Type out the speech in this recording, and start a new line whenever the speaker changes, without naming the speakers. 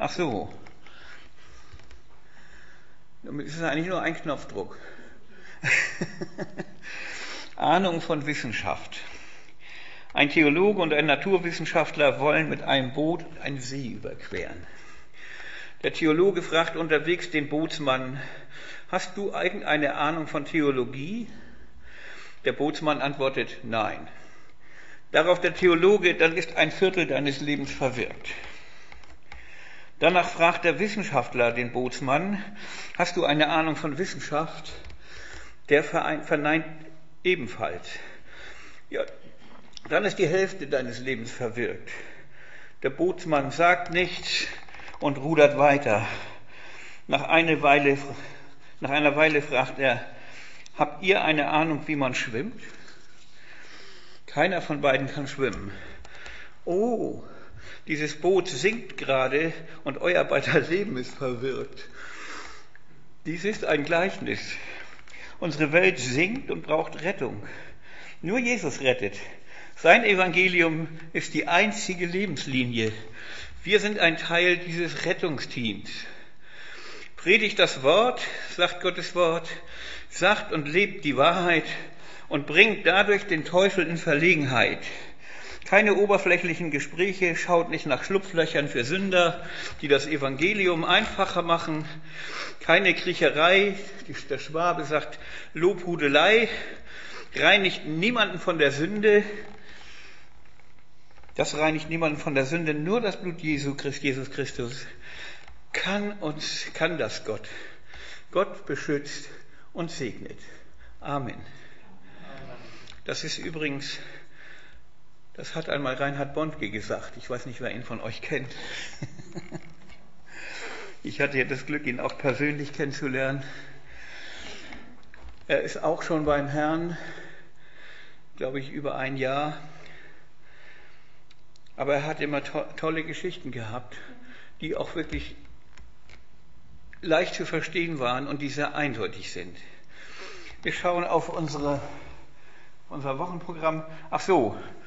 Ach so. Das ist eigentlich nur ein Knopfdruck. Ahnung von Wissenschaft. Ein Theologe und ein Naturwissenschaftler wollen mit einem Boot einen See überqueren. Der Theologe fragt unterwegs den Bootsmann: Hast du irgendeine Ahnung von Theologie? Der Bootsmann antwortet: Nein. Darauf der Theologe: Dann ist ein Viertel deines Lebens verwirkt. Danach fragt der Wissenschaftler den Bootsmann: Hast du eine Ahnung von Wissenschaft? Der verneint ebenfalls. Ja, dann ist die Hälfte deines Lebens verwirkt. Der Bootsmann sagt nichts und rudert weiter. Nach einer Weile fragt er: Habt ihr eine Ahnung, wie man schwimmt? Keiner von beiden kann schwimmen. Oh, dieses Boot sinkt gerade und euer beider Leben ist verwirrt. Dies ist ein Gleichnis. Unsere Welt sinkt und braucht Rettung. Nur Jesus rettet. Sein Evangelium ist die einzige Lebenslinie. Wir sind ein Teil dieses Rettungsteams. Predigt das Wort, sagt Gottes Wort, sagt und lebt die Wahrheit und bringt dadurch den Teufel in Verlegenheit. Keine oberflächlichen Gespräche, schaut nicht nach Schlupflöchern für Sünder, die das Evangelium einfacher machen. Keine Kriecherei, der Schwabe sagt Lobhudelei, reinigt niemanden von der Sünde. Das reinigt niemanden von der Sünde, nur das Blut Jesus Christus kann das Gott. Gott beschützt und segnet. Amen. Das ist übrigens, das hat einmal Reinhard Bonnke gesagt. Ich weiß nicht, wer ihn von euch kennt. Ich hatte ja das Glück, ihn auch persönlich kennenzulernen. Er ist auch schon beim Herrn, glaube ich, über ein Jahr. Aber er hat immer tolle Geschichten gehabt, die auch wirklich leicht zu verstehen waren und die sehr eindeutig sind. Wir schauen auf unser Wochenprogramm. Ach so,